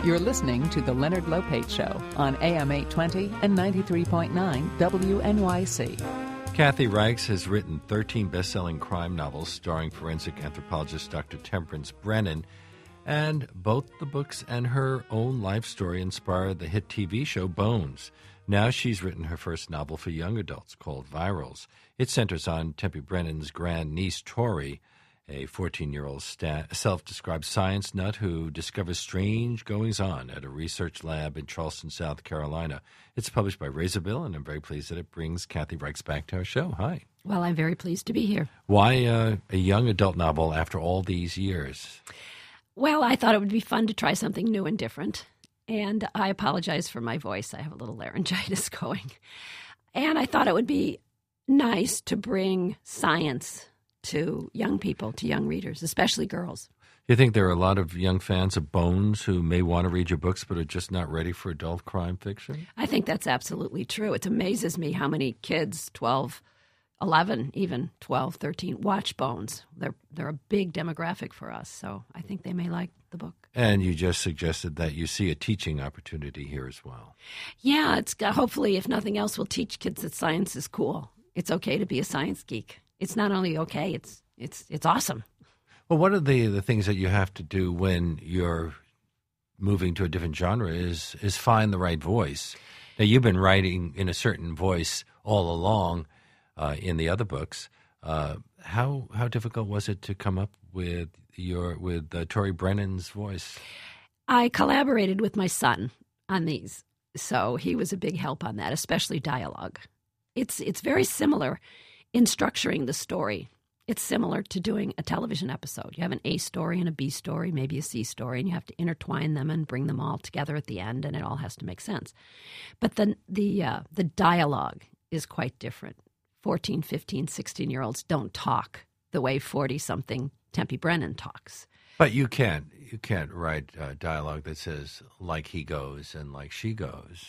You're listening to The Leonard Lopate Show on AM 820 and 93.9 WNYC. Kathy Reichs has written 13 best-selling crime novels starring forensic anthropologist Dr. Temperance Brennan, and both the books and her own life story inspired the hit TV show Bones. Now she's written her first novel for young adults called Virals. It centers on Tempe Brennan's grandniece, Tori, a 14-year-old self-described science nut who discovers strange goings-on at a research lab in Charleston, South Carolina. It's published by Razorbill, and I'm very pleased that it brings Kathy Reichs back to our show. Hi. Well, I'm very pleased to be here. Why a young adult novel after all these years? Well, I thought it would be fun to try something new and different, and I apologize for my voice. I have a little laryngitis going. And I thought it would be nice to bring science to young people, to young readers, especially girls. You think there are a lot of young fans of Bones who may want to read your books but are just not ready for adult crime fiction? I think that's absolutely true. It amazes me how many kids, 12, 11, even 12, 13, watch Bones. They're a big demographic for us, so I think they may like the book. And you just suggested that you see a teaching opportunity here as well. Yeah, it's hopefully, if nothing else, will teach kids that science is cool. It's okay to be a science geek. It's not only okay, it's awesome. Well, one of the things that you have to do when you're moving to a different genre is find the right voice. Now, you've been writing in a certain voice all along in the other books. How difficult was it to come up with Tori Brennan's voice? I collaborated with my son on these, so he was a big help on that, especially dialogue. It's very similar in structuring the story. It's similar to doing a television episode. You have an A story and a B story, maybe a C story, and you have to intertwine them and bring them all together at the end, and it all has to make sense. But the dialogue is quite different. 14, 15, 16-year-olds don't talk the way 40-something Tempe Brennan talks. But you can't write dialogue that says, like he goes and like she goes.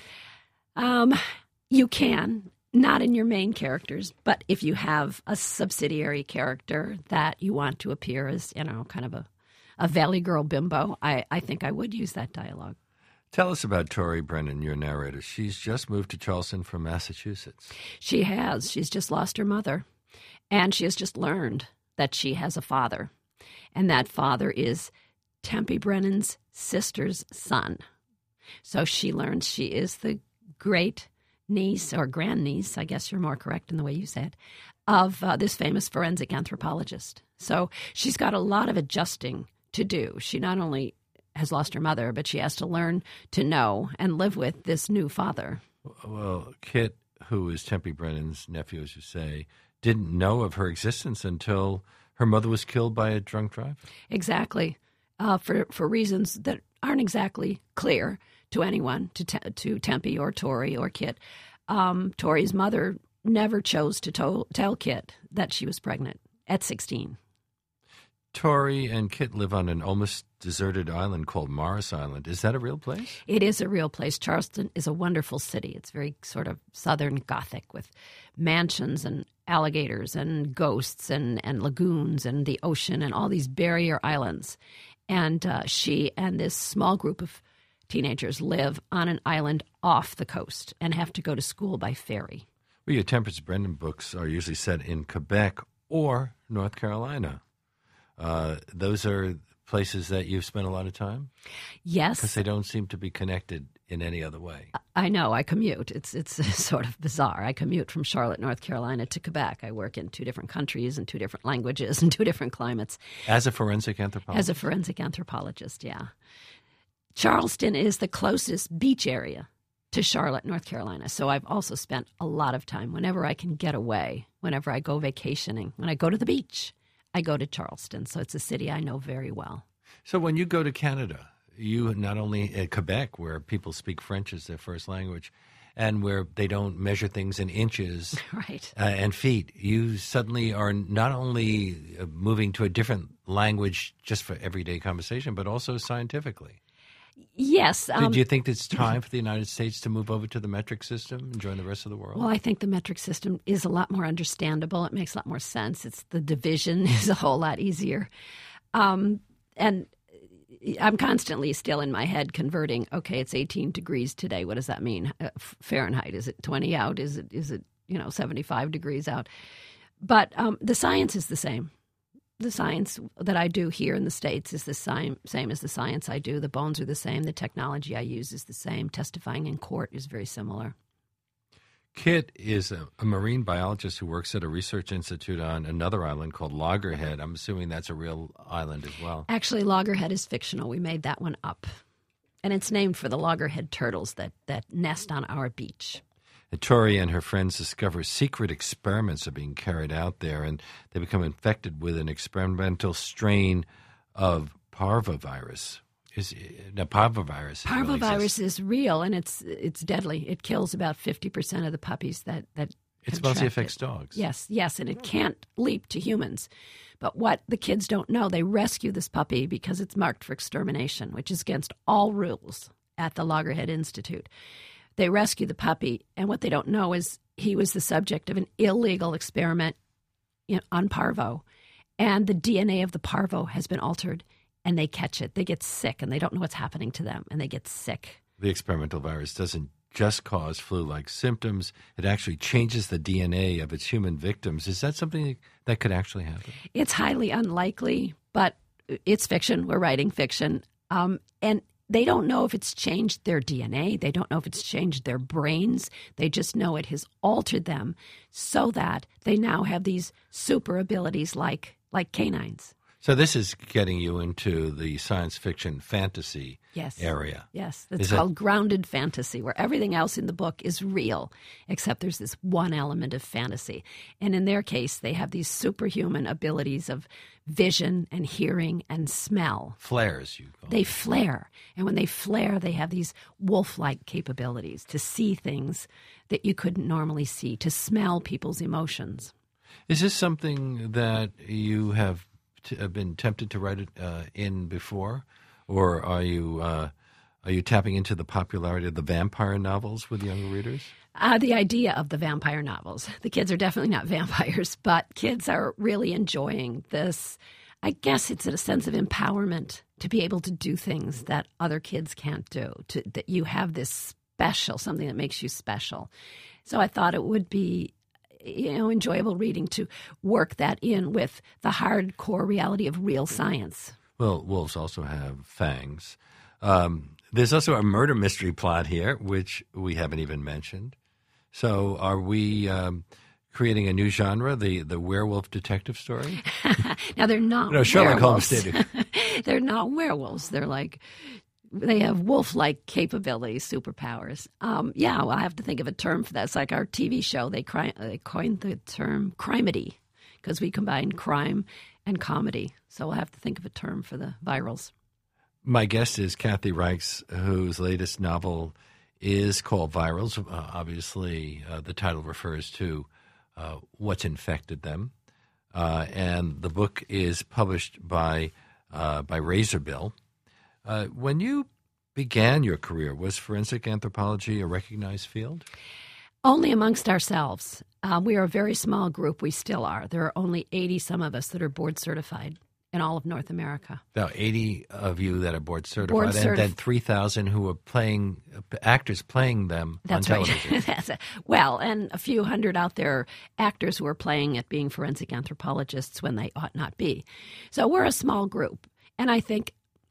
You can. Not in your main characters, but if you have a subsidiary character that you want to appear as, kind of a Valley Girl bimbo, I think I would use that dialogue. Tell us about Tori Brennan, your narrator. She's just moved to Charleston from Massachusetts. She has. She's just lost her mother, and she has just learned that she has a father, and that father is Tempe Brennan's sister's son. So she learns she is the great niece or grandniece, I guess you're more correct in the way you said, of this famous forensic anthropologist. So she's got a lot of adjusting to do. She not only has lost her mother, but she has to learn to know and live with this new father. Well, Kit, who is Tempe Brennan's nephew, as you say, didn't know of her existence until her mother was killed by a drunk driver. Exactly. For reasons that aren't exactly clear to anyone, to Tempe or Tori or Kit. Tori's mother never chose to tell Kit that she was pregnant at 16. Tori and Kit live on an almost deserted island called Morris Island. Is that a real place? It is a real place. Charleston is a wonderful city. It's very sort of Southern Gothic with mansions and alligators and ghosts and lagoons and the ocean and all these barrier islands. And she and this small group of teenagers live on an island off the coast and have to go to school by ferry. Well, your Temperance Brennan books are usually set in Quebec or North Carolina. Those are places that you've spent a lot of time? Yes. Because they don't seem to be connected in any other way. I know. I commute. It's sort of bizarre. I commute from Charlotte, North Carolina to Quebec. I work in 2 different countries and 2 different languages and 2 different climates. As a forensic anthropologist? As a forensic anthropologist, yeah. Charleston is the closest beach area to Charlotte, North Carolina. So I've also spent a lot of time whenever I can get away, whenever I go vacationing, when I go to the beach, I go to Charleston. So it's a city I know very well. So when you go to Canada, you not only at Quebec, where people speak French as their first language, and where they don't measure things in inches right. And feet, you suddenly are not only moving to a different language just for everyday conversation, but also scientifically. Yes. Do you think it's time for the United States to move over to the metric system and join the rest of the world? Well, I think the metric system is a lot more understandable. It makes a lot more sense. The division is a whole lot easier. And I'm constantly still in my head converting. Okay, it's 18 degrees today. What does that mean? Fahrenheit? Is it 20 out? Is it 75 degrees out? But the science is the same. The science that I do here in the States is the same as the science I do. The bones are the same. The technology I use is the same. Testifying in court is very similar. Kit is a marine biologist who works at a research institute on another island called Loggerhead. I'm assuming that's a real island as well. Actually, Loggerhead is fictional. We made that one up. And it's named for the loggerhead turtles that nest on our beach. And Tori and her friends discover secret experiments are being carried out there, and they become infected with an experimental strain of parvovirus. Parvovirus is real, and it's deadly. It kills about 50% of the puppies that it mostly affects dogs. Yes, and it can't leap to humans. But what the kids don't know, they rescue this puppy because it's marked for extermination, which is against all rules at the Loggerhead Institute. They rescue the puppy, and what they don't know is he was the subject of an illegal experiment on parvo, and the DNA of the parvo has been altered, and they catch it. They get sick, and they don't know what's happening to them, and they get sick. The experimental virus doesn't just cause flu-like symptoms. It actually changes the DNA of its human victims. Is that something that could actually happen? It's highly unlikely, but it's fiction. We're writing fiction. And they don't know if it's changed their DNA. They don't know if it's changed their brains. They just know it has altered them so that they now have these super abilities like canines. So this is getting you into the science fiction fantasy area. Yes, it's called grounded fantasy, where everything else in the book is real, except there's this one element of fantasy. And in their case, they have these superhuman abilities of vision and hearing and smell. Flares, you call They flare. And when they flare, they have these wolf-like capabilities to see things that you couldn't normally see, to smell people's emotions. Is this something that you have been tempted to write it in before, or are you tapping into the popularity of the vampire novels with younger readers? The idea of the vampire novels. The kids are definitely not vampires, but kids are really enjoying this. I guess it's a sense of empowerment to be able to do things that other kids can't do, that you have this special, something that makes you special. So I thought it would be enjoyable reading to work that in with the hardcore reality of real science. Well, wolves also have fangs. There's also a murder mystery plot here, which we haven't even mentioned. So are we creating a new genre, the werewolf detective story? Now, they're not Sherlock werewolves. Holmes did it. They're not werewolves. They have wolf-like capabilities, superpowers. I'll have to think of a term for that. It's like our TV show. They coined the term crimedy because we combine crime and comedy. So we'll have to think of a term for the virals. My guest is Kathy Reichs, whose latest novel is called Virals. Obviously, the title refers to what's infected them. And the book is published by Razorbill. When you began your career, was forensic anthropology a recognized field? Only amongst ourselves. We are a very small group. We still are. There are only 80 some of us that are board certified in all of North America. Now, 80 of you that are board certified, and then 3,000 who are actors playing them on television. That's right. Well, and a few hundred out there actors who are playing at being forensic anthropologists when they ought not be. So we're a small group. And I think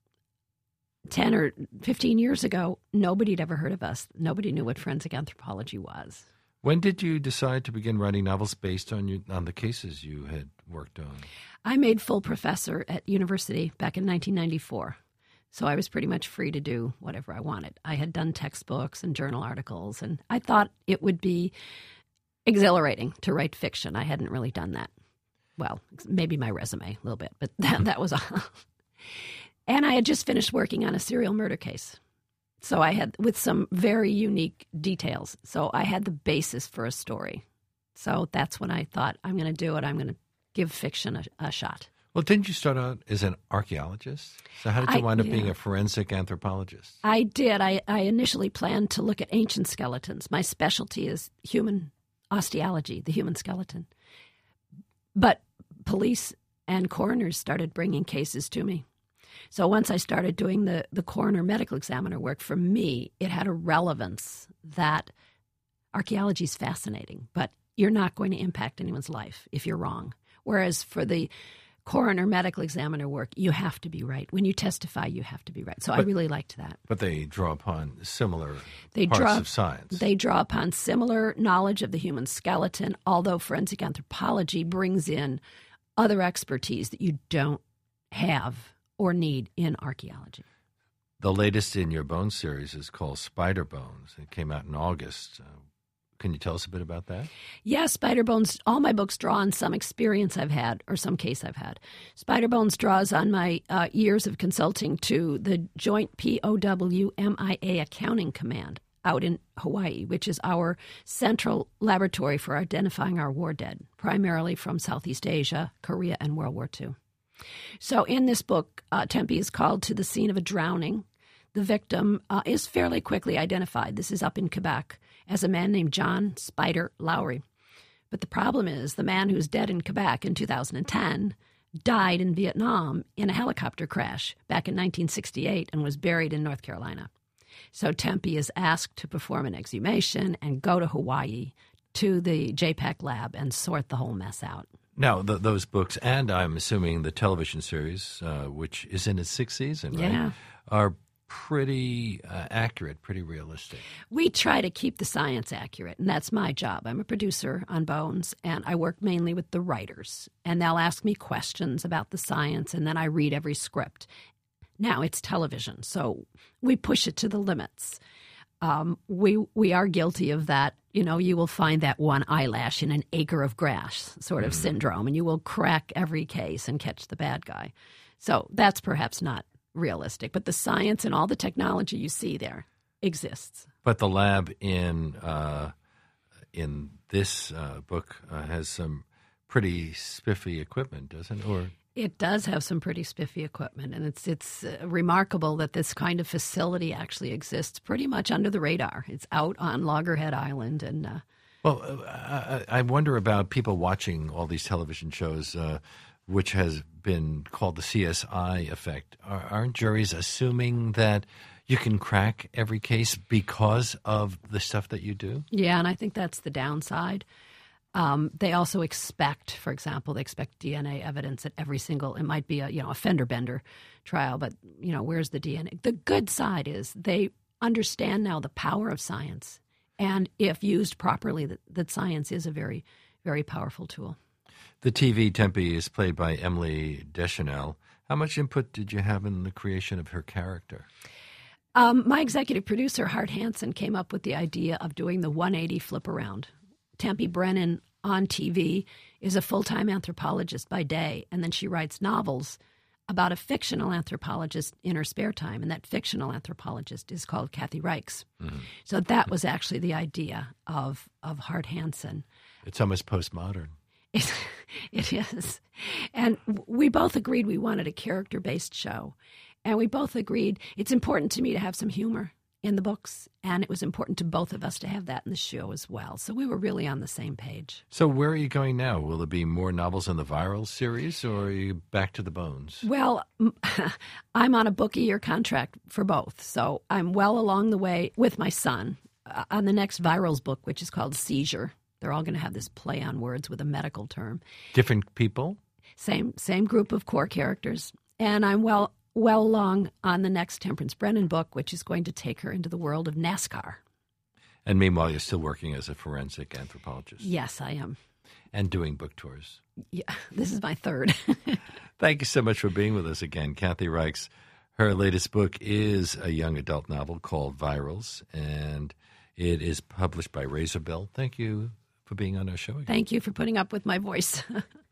10 or 15 years ago, nobody had ever heard of us. Nobody knew what forensic anthropology was. When did you decide to begin writing novels based on the cases you had worked on? I made full professor at university back in 1994. So I was pretty much free to do whatever I wanted. I had done textbooks and journal articles, and I thought it would be exhilarating to write fiction. I hadn't really done that. Well, maybe my resume a little bit, but that was all. And I had just finished working on a serial murder case. So I had, with some very unique details. So I had the basis for a story. So that's when I thought, I'm going to do it. I'm going to give fiction a shot. Well, didn't you start out as an archaeologist? So how did you wind up being a forensic anthropologist? I did. I initially planned to look at ancient skeletons. My specialty is human osteology, the human skeleton. But police and coroners started bringing cases to me So once I started doing the coroner medical examiner work, for me, it had a relevance that archaeology is fascinating, but you're not going to impact anyone's life if you're wrong. Whereas for the coroner medical examiner work, you have to be right. When you testify, you have to be right. So I really liked that. But they draw upon similar of science. They draw upon similar knowledge of the human skeleton, although forensic anthropology brings in other expertise that you don't have or need in archaeology. The latest in your Bones series is called Spider Bones. It came out in August. Can you tell us a bit about that? Yes, Spider Bones, all my books draw on some experience I've had or some case I've had. Spider Bones draws on my years of consulting to the Joint POW-MIA Accounting Command out in Hawaii, which is our central laboratory for identifying our war dead, primarily from Southeast Asia, Korea, and World War II. So in this book, Tempe is called to the scene of a drowning. The victim is fairly quickly identified. This is up in Quebec, as a man named John Spider Lowry. But the problem is the man who's dead in Quebec in 2010 died in Vietnam in a helicopter crash back in 1968 and was buried in North Carolina. So Tempe is asked to perform an exhumation and go to Hawaii to the JPEC lab and sort the whole mess out. Now, those books, and I'm assuming the television series, which is in its sixth season, right, are pretty accurate, pretty realistic. We try to keep the science accurate, and that's my job. I'm a producer on Bones, and I work mainly with the writers. And they'll ask me questions about the science, and then I read every script. Now, it's television, so we push it to the limits. We are guilty of that. You know, you will find that one eyelash in an acre of grass sort of syndrome, and you will crack every case and catch the bad guy. So that's perhaps not realistic, but the science and all the technology you see there exists. But the lab in this book has some pretty spiffy equipment, doesn't it? Or it does have some pretty spiffy equipment, and it's remarkable that this kind of facility actually exists pretty much under the radar. It's out on Loggerhead Island, and I wonder about people watching all these television shows, which has been called the CSI effect. Aren't juries assuming that you can crack every case because of the stuff that you do? Yeah, and I think that's the downside. They also expect, for example, they expect DNA evidence at every single, it might be a fender bender trial, but where's the DNA? The good side is they understand now the power of science, and if used properly, that science is a very, very powerful tool. The TV Tempe is played by Emily Deschanel. How much input did you have in the creation of her character? My executive producer, Hart Hansen, came up with the idea of doing the 180 flip around. Tempe Brennan on TV is a full-time anthropologist by day, and then she writes novels about a fictional anthropologist in her spare time, and that fictional anthropologist is called Kathy Reichs. Mm-hmm. So that was actually the idea of Hart Hansen. It's almost postmodern. It is. And we both agreed we wanted a character-based show. And we both agreed it's important to me to have some humor in the books, and it was important to both of us to have that in the show as well. So we were really on the same page. So where are you going now? Will there be more novels in the Viral series, or are you back to the Bones? Well, I'm on a book-a-year contract for both. So I'm well along the way with my son on the next Virals book, which is called Seizure. They're all going to have this play on words with a medical term. Different people? Same group of core characters. And I'm well along on the next Temperance Brennan book, which is going to take her into the world of NASCAR. And meanwhile, you're still working as a forensic anthropologist. Yes, I am. And doing book tours. Yeah, this is my third. Thank you so much for being with us again, Kathy Reichs. Her latest book is a young adult novel called Virals, and it is published by Razorbill. Thank you for being on our show again. Thank you for putting up with my voice.